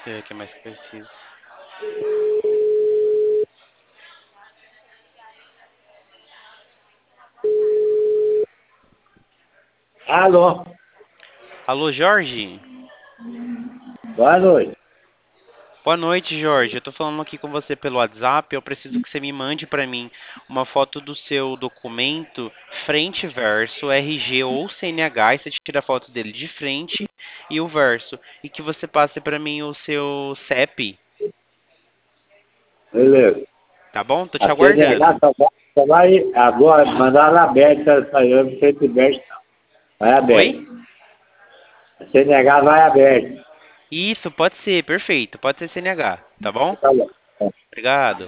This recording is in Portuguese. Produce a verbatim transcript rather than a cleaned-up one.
É, o que mais que eu preciso? Alô, Alô, Jorge? boa noite. Boa noite, Jorge. Eu tô falando aqui com você pelo WhatsApp. Eu preciso que você me mande para mim uma foto do seu documento, frente e verso, R G ou C N H, e você tira a foto dele de frente e o verso. E que você passe para mim o seu C E P, Beleza. tá bom? Tô te A C N H aguardando. só vai, só vai agora mandar na aberta essa aí, não sei se mexe não. Vai Oi? aberto. A C N H vai aberto. Isso, pode ser, perfeito. Pode ser C N H, tá bom? Tá bom. Obrigado.